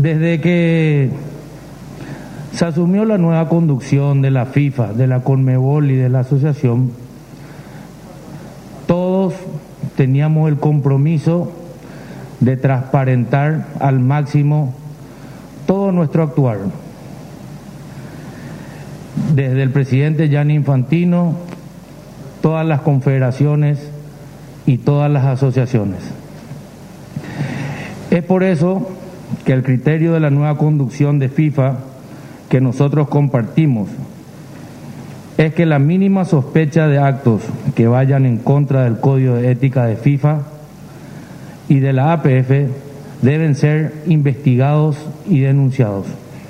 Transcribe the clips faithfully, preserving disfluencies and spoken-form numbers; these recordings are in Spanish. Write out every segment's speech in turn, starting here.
Desde que se asumió la nueva conducción de la FIFA, de la Conmebol y de la asociación, todos teníamos el compromiso de transparentar al máximo todo nuestro actuar. Desde el presidente Gianni Infantino, todas las confederaciones y todas las asociaciones. Es por eso que el criterio de la nueva conducción de FIFA que nosotros compartimos es que la mínima sospecha de actos que vayan en contra del Código de Ética de FIFA y de la A P F deben ser investigados y denunciados.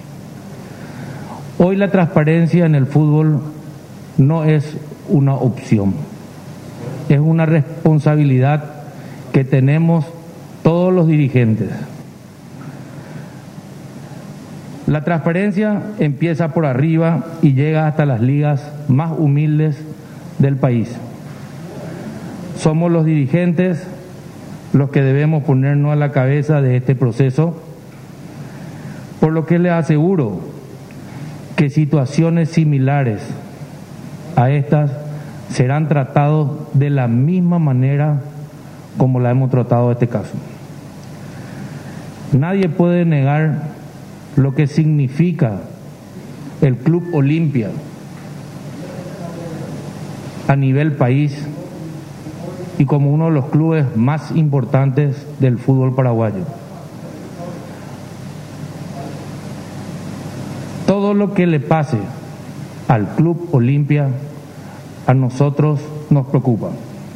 Hoy la transparencia en el fútbol no es una opción, es una responsabilidad que tenemos todos los dirigentes. La transparencia empieza por arriba y llega hasta las ligas más humildes del país. Somos los dirigentes los que debemos ponernos a la cabeza de este proceso, por lo que les aseguro que situaciones similares a estas serán tratados de la misma manera como la hemos tratado este caso. Nadie puede negar lo que significa el Club Olimpia a nivel país y como uno de los clubes más importantes del fútbol paraguayo. Todo lo que le pase al Club Olimpia a nosotros nos preocupa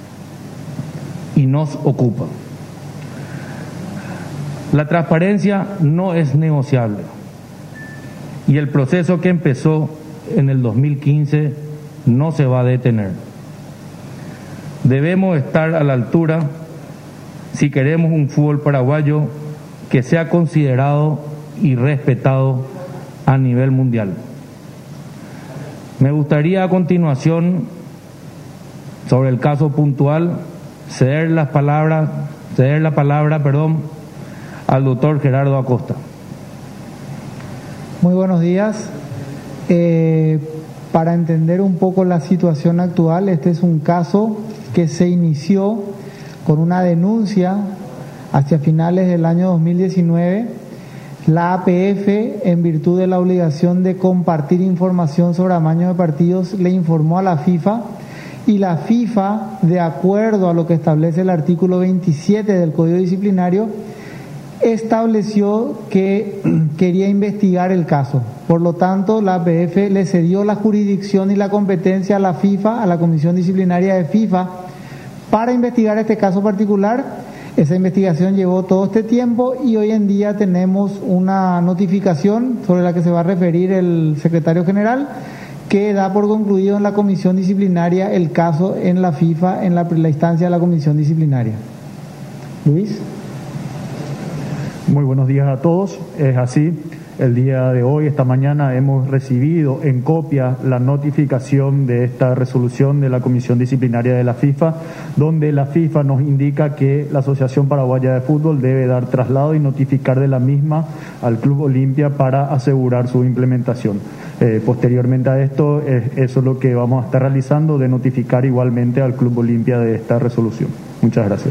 y nos ocupa. La transparencia no es negociable y el proceso que empezó en el dos mil quince no se va a detener. Debemos estar a la altura si queremos un fútbol paraguayo que sea considerado y respetado a nivel mundial. Me gustaría a continuación, sobre el caso puntual, ceder las palabras, ceder la palabra, perdón, al doctor Gerardo Acosta. Muy buenos días. Eh, para entender un poco la situación actual, este es un caso que se inició con una denuncia hacia finales del año dos mil diecinueve. La A P F, en virtud de la obligación de compartir información sobre amaños de partidos, le informó a la FIFA y la FIFA, de acuerdo a lo que establece el artículo veintisiete del Código Disciplinario, estableció que quería investigar el caso. Por lo tanto, la A P F le cedió la jurisdicción y la competencia a la FIFA, a la Comisión Disciplinaria de FIFA, para investigar este caso particular. Esa investigación llevó todo este tiempo y hoy en día tenemos una notificación sobre la que se va a referir el secretario general, que da por concluido en la Comisión Disciplinaria el caso en la FIFA, en la, la instancia de la Comisión Disciplinaria. Luis. Muy buenos días a todos. Es así, el día de hoy, esta mañana, hemos recibido en copia la notificación de esta resolución de la Comisión Disciplinaria de la FIFA, donde la FIFA nos indica que la Asociación Paraguaya de Fútbol debe dar traslado y notificar de la misma al Club Olimpia para asegurar su implementación. Eh, posteriormente a esto, eh, eso es lo que vamos a estar realizando, de notificar igualmente al Club Olimpia de esta resolución. Muchas gracias.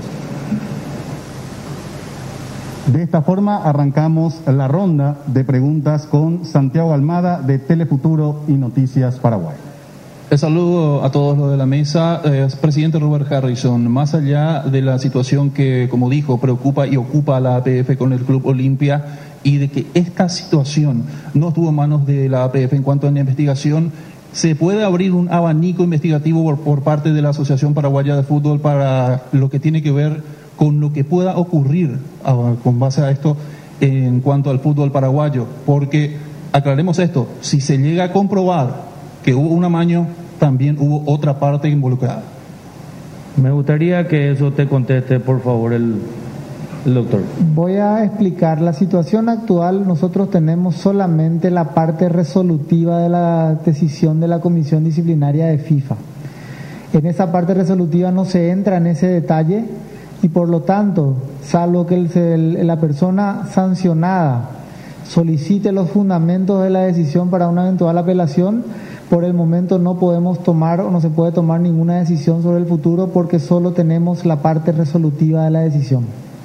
De esta forma arrancamos la ronda de preguntas con Santiago Almada de Telefuturo y Noticias Paraguay. El saludo a todos los de la mesa. Eh, presidente Robert Harrison, más allá de la situación que, como dijo, preocupa y ocupa a la A P F con el Club Olimpia y de que esta situación no estuvo en manos de la A P F en cuanto a la investigación, ¿se puede abrir un abanico investigativo por, por parte de la Asociación Paraguaya de Fútbol para lo que tiene que ver con lo que pueda ocurrir uh, con base a esto en cuanto al fútbol paraguayo? Porque, aclaremos esto, si se llega a comprobar que hubo un amaño, también hubo otra parte involucrada. Me gustaría que eso te conteste, por favor, el, el doctor. Voy a explicar. La situación actual, nosotros tenemos solamente la parte resolutiva de la decisión de la Comisión Disciplinaria de FIFA. En esa parte resolutiva no se entra en ese detalle y por lo tanto, salvo que el, el, la persona sancionada solicite los fundamentos de la decisión para una eventual apelación. Por el momento no podemos tomar o no se puede tomar ninguna decisión sobre el futuro porque solo tenemos la parte resolutiva de la decisión.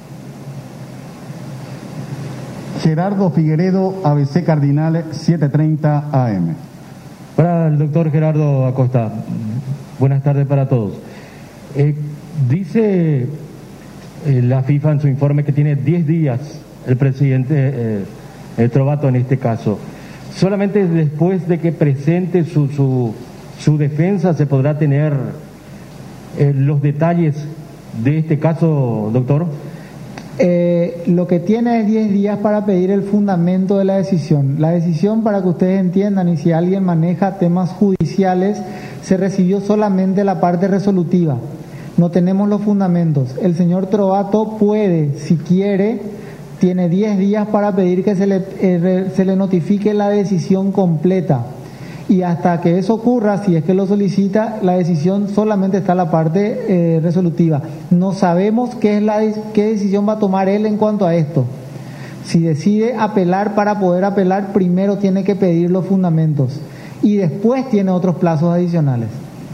Gerardo Figueredo, A B C Cardinal, setecientos treinta A M. Para el doctor Gerardo Acosta, buenas tardes para todos. Eh, dice eh, la FIFA en su informe que tiene diez días el presidente eh, el Trovato en este caso. Solamente después de que presente su, su, su defensa se podrá tener eh, los detalles de este caso, doctor. Eh, lo que tiene es diez días para pedir el fundamento de la decisión. La decisión, para que ustedes entiendan, y si alguien maneja temas judiciales, se recibió solamente la parte resolutiva. No tenemos los fundamentos. El señor Trovato puede, si quiere, tiene diez días para pedir que se le, eh, se le notifique la decisión completa. Y hasta que eso ocurra, si es que lo solicita, la decisión solamente está la parte eh, resolutiva. No sabemos qué es la qué decisión va a tomar él en cuanto a esto. Si decide apelar, para poder apelar, primero tiene que pedir los fundamentos y después tiene otros plazos adicionales.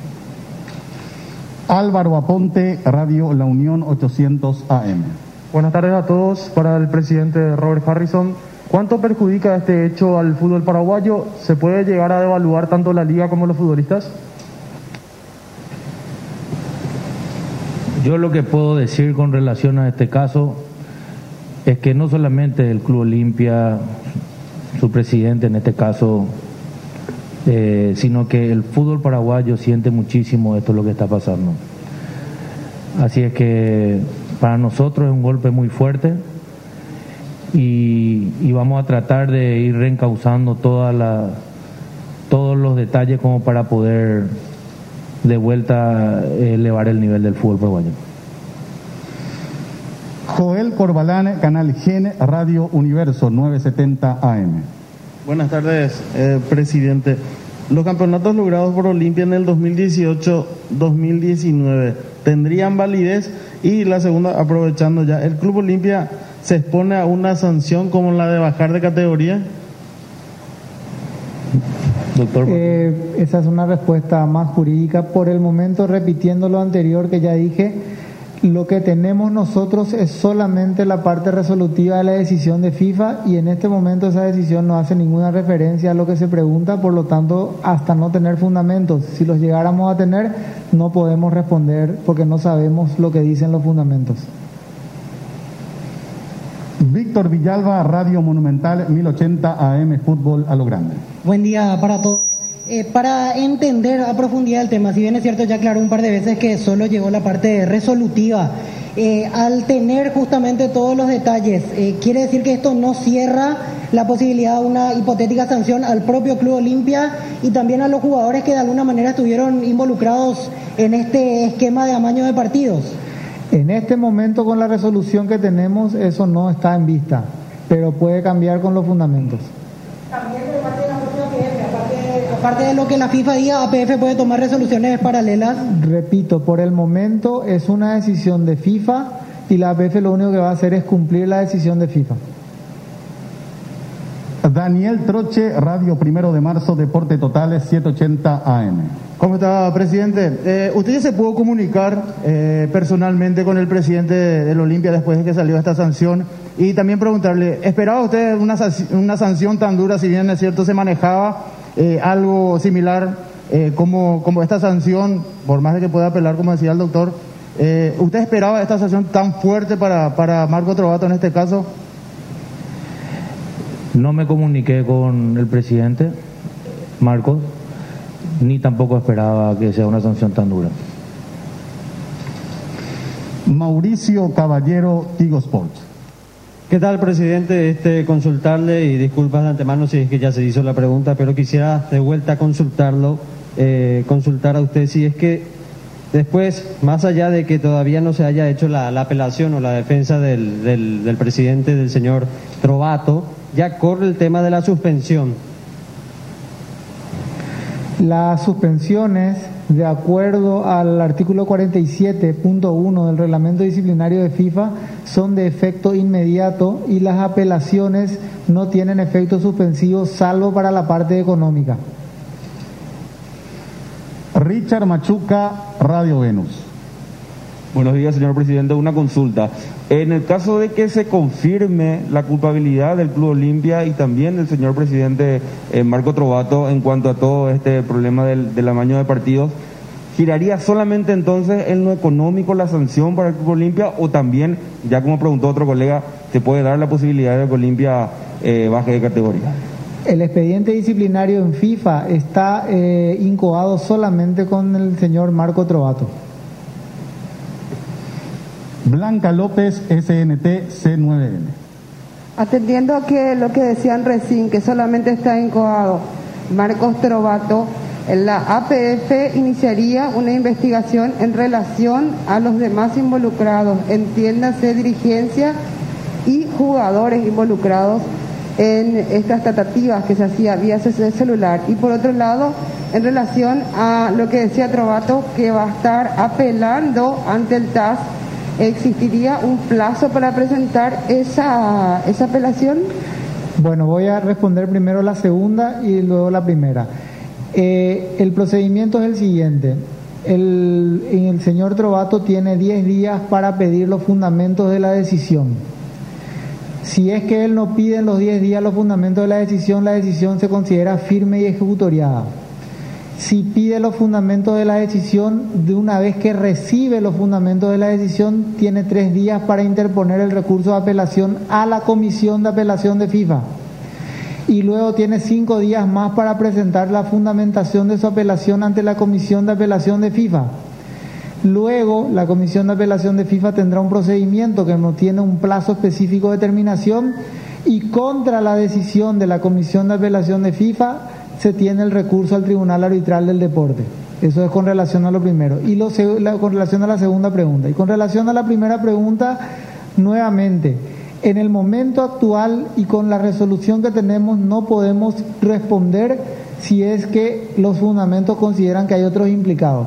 Álvaro Aponte, Radio La Unión, ochocientos A M. Buenas tardes a todos. Para el presidente Robert Harrison, ¿cuánto perjudica este hecho al fútbol paraguayo? ¿Se puede llegar a devaluar tanto la liga como los futbolistas? Yo lo que puedo decir con relación a este caso es que no solamente el Club Olimpia, su presidente en este caso, eh, sino que el fútbol paraguayo siente muchísimo esto lo que está pasando. Así es que para nosotros es un golpe muy fuerte. Y, y vamos a tratar de ir reencauzando toda la, todos los detalles como para poder de vuelta elevar el nivel del fútbol paraguayo. Joel Corbalán, Canal Gen, Radio Universo, novecientos setenta A M. Buenas tardes, eh, presidente. Los campeonatos logrados por Olimpia en el dos mil dieciocho dos mil diecinueve tendrían validez. Y la segunda, aprovechando ya, ¿el Club Olimpia se expone a una sanción como la de bajar de categoría? Doctor. Eh, esa es una respuesta más jurídica. Por el momento, repitiendo lo anterior que ya dije, lo que tenemos nosotros es solamente la parte resolutiva de la decisión de FIFA y en este momento esa decisión no hace ninguna referencia a lo que se pregunta, por lo tanto, hasta no tener fundamentos, si los llegáramos a tener, no podemos responder porque no sabemos lo que dicen los fundamentos. Víctor Villalba, Radio Monumental, mil ochenta A M, Fútbol a lo Grande. Buen día para todos. Eh, para entender a profundidad el tema, si bien es cierto, ya aclaró un par de veces que solo llegó la parte resolutiva, eh, al tener justamente todos los detalles, eh, ¿quiere decir que esto no cierra la posibilidad de una hipotética sanción al propio Club Olimpia y también a los jugadores que de alguna manera estuvieron involucrados en este esquema de amaño de partidos? En este momento, con la resolución que tenemos, eso no está en vista, pero puede cambiar con los fundamentos. También de parte de la propia A P F, aparte, aparte de lo que la FIFA diga, A P F puede tomar resoluciones paralelas. Repito, por el momento es una decisión de FIFA y la A P F lo único que va a hacer es cumplir la decisión de FIFA. Daniel Troche, Radio Primero de Marzo, Deporte Totales, setecientos ochenta A M. ¿Cómo está, presidente? Eh, ¿Usted ya se pudo comunicar eh, personalmente con el presidente del Olimpia después de que salió esta sanción? Y también preguntarle, ¿esperaba usted una, una sanción tan dura, si bien es cierto se manejaba eh, algo similar eh, como, como esta sanción, por más de que pueda apelar, como decía el doctor? Eh, ¿Usted esperaba esta sanción tan fuerte para, para Marco Trovato en este caso? No me comuniqué con el presidente, Marcos, ni tampoco esperaba que sea una sanción tan dura. Mauricio Caballero, Tigo Sports. ¿Qué tal, presidente? Este, consultarle, y disculpas de antemano si es que ya se hizo la pregunta, pero quisiera de vuelta consultarlo, eh, consultar a usted si es que después, más allá de que todavía no se haya hecho la, la apelación o la defensa del, del, del presidente, del señor Trovato, ya corre el tema de la suspensión. Las suspensiones, de acuerdo al artículo cuarenta y siete punto uno del reglamento disciplinario de FIFA, son de efecto inmediato y las apelaciones no tienen efecto suspensivo salvo para la parte económica. Richard Machuca, Radio Venus. Buenos días, señor presidente. Una consulta. En el caso de que se confirme la culpabilidad del Club Olimpia y también del señor presidente eh, Marco Trovato en cuanto a todo este problema del, del amaño de partidos, ¿giraría solamente entonces en lo económico la sanción para el Club Olimpia o también, ya como preguntó otro colega, se puede dar la posibilidad de que Olimpia eh, baje de categoría? El expediente disciplinario en FIFA está eh, incoado solamente con el señor Marco Trovato. Blanca López, S N T C nueve N. Atendiendo a que lo que decían recién, que solamente está incoado Marcos Trovato, la A P F iniciaría una investigación en relación a los demás involucrados, entiéndase dirigencia y jugadores involucrados en estas tratativas que se hacía vía celular. Y por otro lado, en relación a lo que decía Trovato, que va a estar apelando ante el T A S, ¿existiría un plazo para presentar esa, esa apelación? Bueno, voy a responder primero la segunda y luego la primera. Eh, el procedimiento es el siguiente. El, el señor Trovato tiene diez días para pedir los fundamentos de la decisión. Si es que él no pide en los diez días los fundamentos de la decisión, la decisión se considera firme y ejecutoriada. Si pide los fundamentos de la decisión, de una vez que recibe los fundamentos de la decisión, tiene tres días para interponer el recurso de apelación a la Comisión de Apelación de FIFA. Y luego tiene cinco días más para presentar la fundamentación de su apelación ante la Comisión de Apelación de FIFA. Luego, la Comisión de Apelación de FIFA tendrá un procedimiento que no tiene un plazo específico de terminación y contra la decisión de la Comisión de Apelación de FIFA se tiene el recurso al Tribunal Arbitral del Deporte. Eso es con relación a lo primero. Y lo, la, con relación a la segunda pregunta. Y con relación a la primera pregunta, nuevamente, en el momento actual y con la resolución que tenemos no podemos responder si es que los fundamentos consideran que hay otros implicados.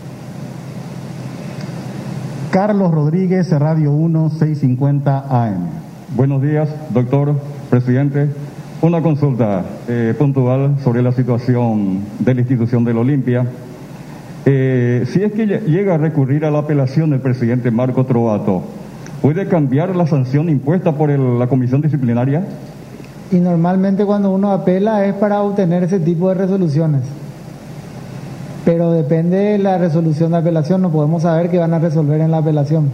Carlos Rodríguez, Radio uno, seiscientos cincuenta A M. Buenos días, doctor, presidente. Una consulta eh, puntual sobre la situación de la institución del Olimpia. Eh, si es que llega a recurrir a la apelación del presidente Marco Trovato, ¿puede cambiar la sanción impuesta por el, la comisión disciplinaria? Y normalmente cuando uno apela es para obtener ese tipo de resoluciones. Pero depende de la resolución de apelación, no podemos saber qué van a resolver en la apelación.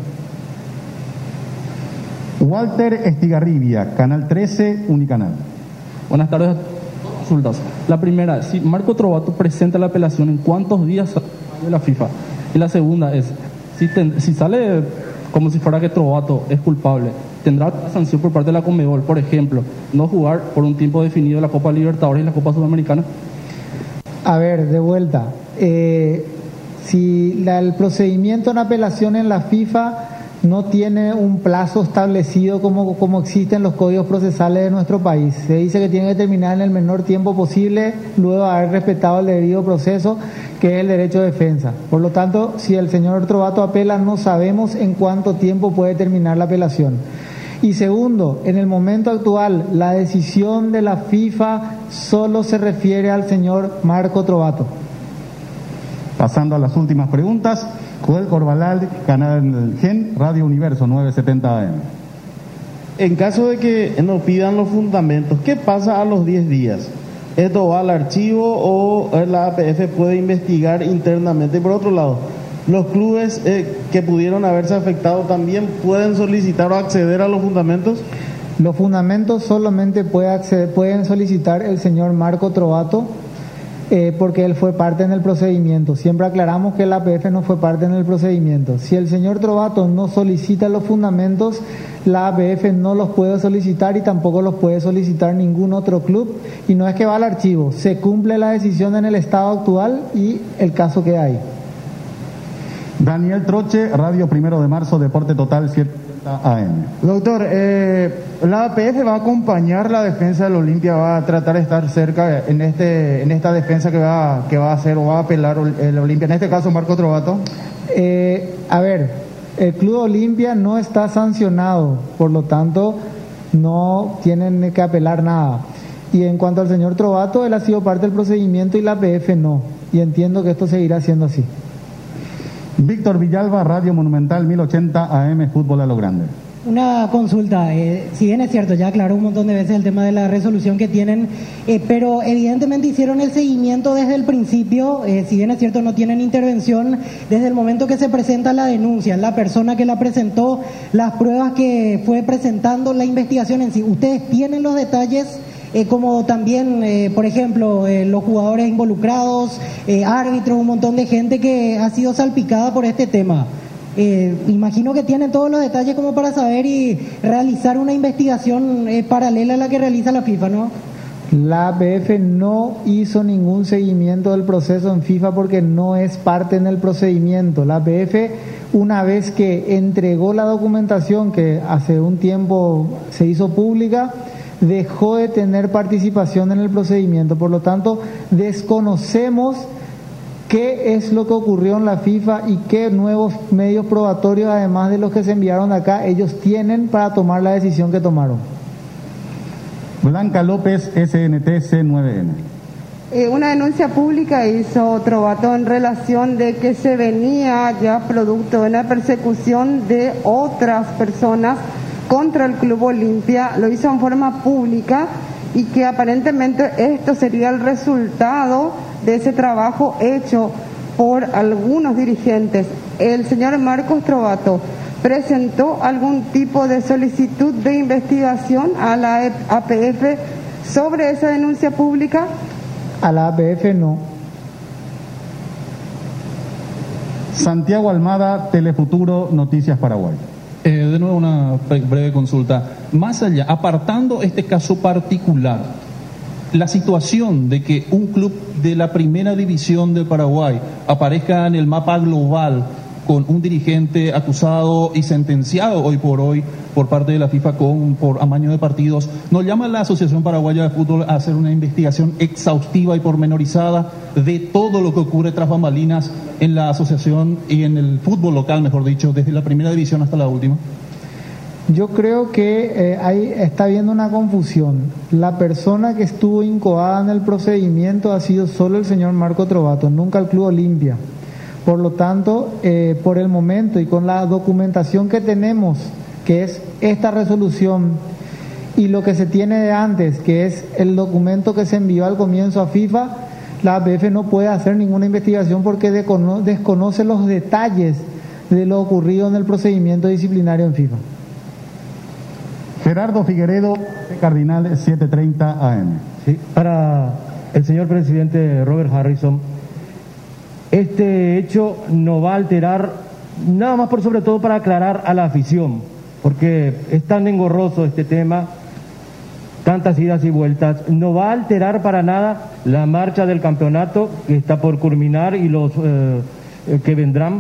Walter Estigarribia, Canal trece, Unicanal. Buenas tardes. Consultas. La primera, si Marco Trovato presenta la apelación, ¿en cuántos días sale de la FIFA? Y la segunda es, si, ten, si sale como si fuera que Trovato es culpable, ¿tendrá sanción por parte de la Conmebol? Por ejemplo, no jugar por un tiempo definido la Copa Libertadores y la Copa Sudamericana. A ver, de vuelta. Eh, si la, el procedimiento en apelación en la FIFA no tiene un plazo establecido como, como existen los códigos procesales de nuestro país. Se dice que tiene que terminar en el menor tiempo posible luego de haber respetado el debido proceso, que es el derecho de defensa. Por lo tanto, si el señor Trovato apela, no sabemos en cuánto tiempo puede terminar la apelación. Y segundo, en el momento actual, la decisión de la FIFA solo se refiere al señor Marco Trovato. Pasando a las últimas preguntas, Joel Corbalal, Canal Gen, Radio Universo novecientos setenta A M. En caso de que nos pidan los fundamentos, ¿qué pasa a los diez días? ¿Esto va al archivo o la A P F puede investigar internamente? Por otro lado, ¿los clubes eh, que pudieron haberse afectado también pueden solicitar o acceder a los fundamentos? Los fundamentos solamente puede acceder, pueden solicitar el señor Marco Trovato, Eh, porque él fue parte en el procedimiento. Siempre aclaramos que la A P F no fue parte en el procedimiento. Si el señor Trovato no solicita los fundamentos, la A P F no los puede solicitar y tampoco los puede solicitar ningún otro club. Y no es que va al archivo, se cumple la decisión en el estado actual y el caso queda ahí. Daniel Troche, Radio Primero de Marzo, Deporte Total siete A M. Doctor, eh, la A P F va a acompañar la defensa del Olimpia, va a tratar de estar cerca en este en esta defensa que va que va a hacer o va a apelar el Olimpia, en este caso Marco Trovato. Eh, a ver, El Club Olimpia no está sancionado, por lo tanto no tienen que apelar nada. Y en cuanto al señor Trovato, él ha sido parte del procedimiento y la A P F no. Y entiendo que esto seguirá siendo así. Víctor Villalba, Radio Monumental mil ochenta A M, Fútbol a lo Grande. Una consulta, eh, si bien es cierto, ya aclaró un montón de veces el tema de la resolución que tienen, eh, pero evidentemente hicieron el seguimiento desde el principio, eh, si bien es cierto no tienen intervención desde el momento que se presenta la denuncia, la persona que la presentó, las pruebas que fue presentando, la investigación en sí. ¿Ustedes tienen los detalles? Eh, como también, eh, por ejemplo, eh, los jugadores involucrados, eh, árbitros, un montón de gente que ha sido salpicada por este tema. Eh, imagino que tienen todos los detalles como para saber y realizar una investigación eh, paralela a la que realiza la FIFA, ¿no? La A P F no hizo ningún seguimiento del proceso en FIFA porque no es parte en el procedimiento. La A P F, una vez que entregó la documentación que hace un tiempo se hizo pública, dejó de tener participación en el procedimiento. Por lo tanto, desconocemos qué es lo que ocurrió en la FIFA y qué nuevos medios probatorios, además de los que se enviaron acá, ellos tienen para tomar la decisión que tomaron. Blanca López, S N T C nueve N. Eh, una denuncia pública hizo Trovato en relación de que se venía ya producto de una persecución de otras personas contra el Club Olimpia, lo hizo en forma pública y que aparentemente esto sería el resultado de ese trabajo hecho por algunos dirigentes. El señor Marcos Trovato presentó algún tipo de solicitud de investigación a la A P F sobre esa denuncia pública. A la A P F no. Santiago Almada, Telefuturo, Noticias Paraguay. Eh, de nuevo una breve consulta. Más allá, apartando este caso particular, la situación de que un club de la primera división de Paraguay aparezca en el mapa global con un dirigente acusado y sentenciado hoy por hoy por parte de la FIFA con por amaño de partidos, ¿nos llama la Asociación Paraguaya de Fútbol a hacer una investigación exhaustiva y pormenorizada de todo lo que ocurre tras bambalinas en la asociación y en el fútbol local, mejor dicho, desde la primera división hasta la última? Yo creo que eh, ahí está habiendo una confusión. La persona que estuvo incoada en el procedimiento ha sido solo el señor Marco Trovato, nunca el Club Olimpia. Por lo tanto, eh, por el momento y con la documentación que tenemos, que es esta resolución, y lo que se tiene de antes, que es el documento que se envió al comienzo a FIFA, la A P F no puede hacer ninguna investigación porque desconoce los detalles de lo ocurrido en el procedimiento disciplinario en FIFA. Gerardo Figueredo, Cardinal setecientos treinta A M. Sí, para el señor presidente Robert Harrison, este hecho no va a alterar, nada más por sobre todo para aclarar a la afición, porque es tan engorroso este tema, tantas idas y vueltas, no va a alterar para nada la marcha del campeonato que está por culminar y los eh, que vendrán.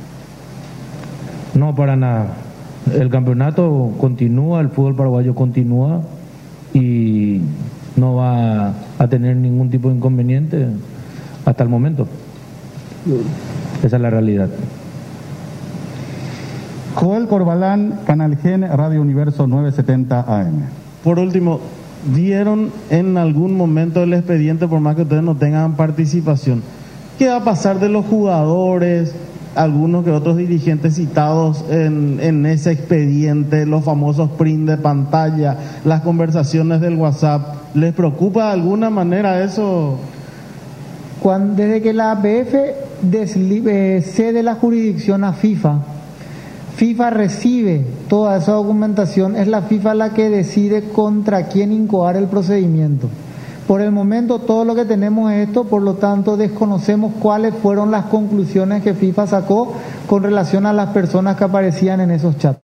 No, para nada. El campeonato continúa, el fútbol paraguayo continúa y no va a tener ningún tipo de inconveniente hasta el momento. Esa es la realidad. Joel Corbalán, Canal Gen, Radio Universo novecientos setenta A M. Por último, ¿vieron en algún momento el expediente, por más que ustedes no tengan participación? ¿Qué va a pasar de los jugadores, algunos que otros dirigentes citados en, en ese expediente, los famosos print de pantalla, las conversaciones del WhatsApp? ¿Les preocupa de alguna manera eso? Cuando, desde que la A P F desli, eh, cede la jurisdicción a FIFA, FIFA recibe toda esa documentación, es la FIFA la que decide contra quién incoar el procedimiento. Por el momento todo lo que tenemos es esto, por lo tanto desconocemos cuáles fueron las conclusiones que FIFA sacó con relación a las personas que aparecían en esos chats.